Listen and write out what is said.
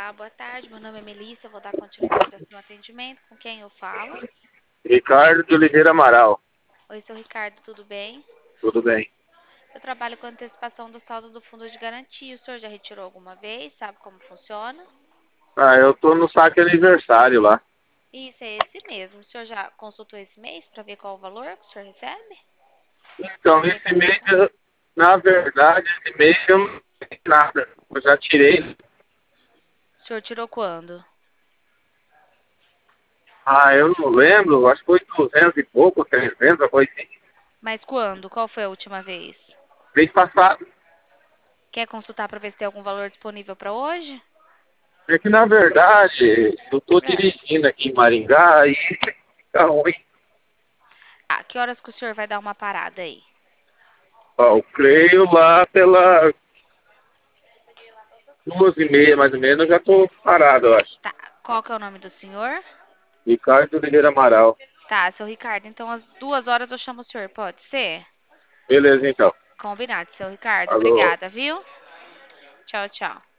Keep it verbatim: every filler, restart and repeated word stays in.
Olá, boa tarde. Meu nome é Melissa. Eu vou dar continuidade ao seu atendimento. Com quem eu falo? Ricardo de Oliveira Amaral. Oi, seu Ricardo, tudo bem? Tudo bem? Eu trabalho com antecipação do saldo do fundo de garantia. O senhor já retirou alguma vez? Sabe como funciona? Ah, eu tô no saque aniversário lá. Isso, é esse mesmo. O senhor já consultou esse mês para ver qual o valor que o senhor recebe? Então, Para esse tentar mês, ajudar? eu- na verdade, esse mês eu não tenho nada. Eu já tirei. O senhor tirou quando? Ah, eu não lembro, acho que foi duzentos e pouco, trezentos, coisa assim. Mas quando? Qual foi a última vez? Mês passado. Quer consultar para ver se tem algum valor disponível para hoje? É que, na verdade, eu tô É. dirigindo aqui em Maringá e fica ruim. Ah, que horas que o senhor vai dar uma parada aí? Ó, eu creio lá pela duas e meia, mais ou menos, eu já tô parado, eu acho. Tá. Qual que é o nome do senhor? Ricardo de Oliveira Amaral. Tá, seu Ricardo. Então, às duas horas eu chamo o senhor, pode ser? Beleza, então. Combinado, seu Ricardo. Falou. Obrigada, viu? Tchau, tchau.